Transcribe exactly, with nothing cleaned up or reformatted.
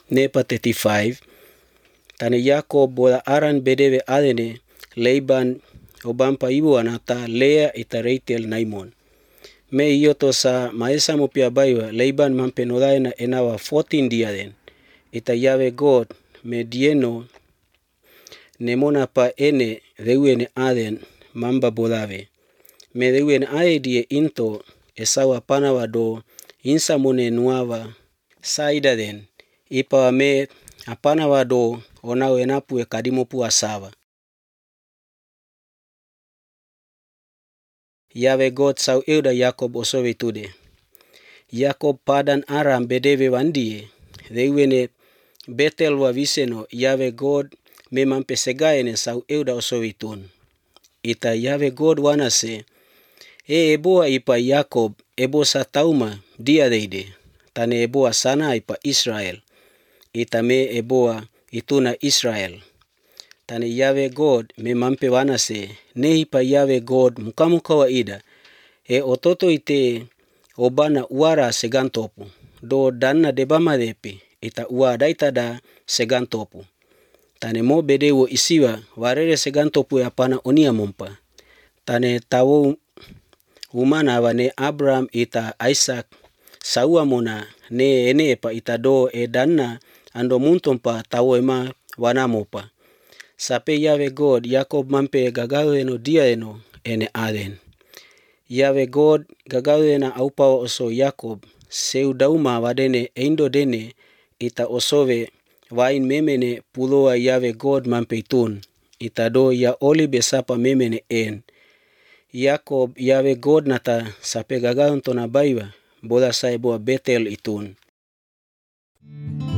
nepa thirty-five. Tane Yakob bola aran bedeve adene Laban obampa ibu anata Lea ita Rachel naimon. Me iyoto sa maesa mopia baiwa Laban mampe nolaena enawa fourteen diaden. Ita Yahweh God me dieno nemona pa ene reuene aden mamba bolave. Me reuene ae die into esawa panawa do insa mone nuava saidaden. Ipa me apanawa do onau enapu e kadimopu asawa. Yahweh God sau euda Yakob osowe tude. Yakob padan aram bedeve wandie. Reuene Betel wa viseno Yahweh God memampe segaene sau euda osowe tun. Ita Yahweh God wanase e eboa ipa Yakob ebo sa tauma dia deide. Tane eboa sana ipa Israel. Ita me eboa ituna Israel. Tane Yahweh God memampe wanase ne ipa Yahweh God mukamuka wa ida. E ototo ite obana uara segantopu. Do danna debama depi ita ua daitada segantopu. Tane mo bedewo isiwa warere segantopu ya pana onia mompa. Tane tawo umana wane Abraham ita Isaac saua mona ne ene pa ita do e danna ando muntompa tawo ema wana mopa. Sape Yahweh God Yakob mampe gagawe eno dia eno ene aden. Yahweh God gagawe na aupawa oso Yakob seu dauma wadene eindo dene ita osowe wain memene puloa Yahweh God mampe itun. Ita do ya oli besapa memene en. Yakob Yahweh God nata sape gagawe tona baiwa bola sai boa Betel itun.